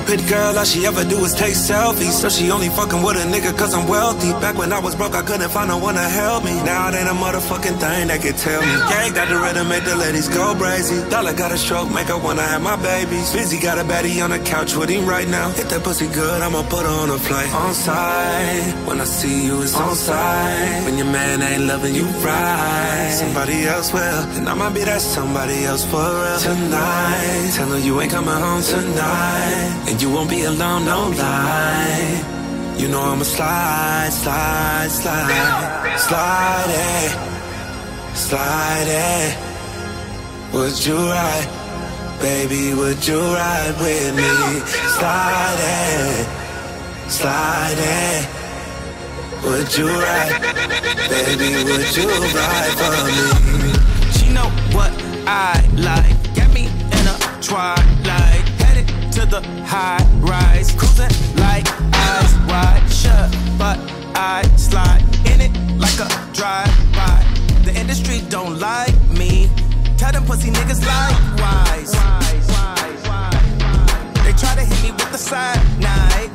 Pretty girl, all she ever do is take selfies. So she only fucking with a nigga cause I'm wealthy. Back when I was broke, I couldn't find no one to help me. Now it ain't a motherfucking thing that can tell me. Gang got the rhythm, make the ladies go crazy. Dollar got a stroke, make her wanna have my babies. Busy got a baddie on the couch with him right now. Hit that pussy good, I'ma put her on a flight. On side, when I see you, it's on side. When your man ain't loving you right, somebody else will, and I'ma be that somebody else for real. Tonight, tell her you ain't coming home tonight, and you won't be alone, no lie. You know I'ma slide, slide, slide, slide it, slide it. Would you ride, baby, would you ride with me? Slide it, slide it. Would you ride, baby, would you ride for me? She know what I like, got me in a twilight, headed to the high rise, cruising like eyes wide shut, but I slide in it like a drive-by. The industry don't like me, tell them pussy niggas likewise. They try to hit me with the side night.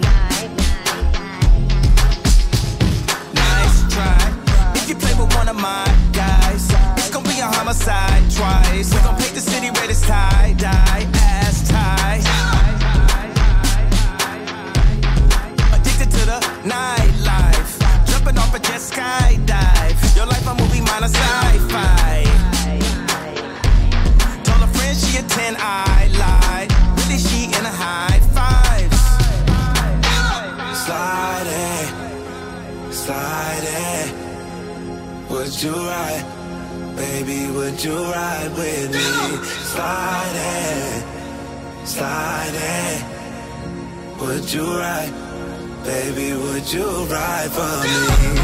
Nice try. If you play with one of my guys, it's gonna be a homicide twice. We gon' paint the city red as tie-dye, ass tie. Addicted to the nightlife, jumping off a jet skydive. Your life a movie, mine a sci-fi. Told a friend she a 10, I lied. Really she in a high fives. Slide it, slide it. Would you ride, baby, would you ride with me? Slide it, slide it. Would you ride, baby, would you ride for me?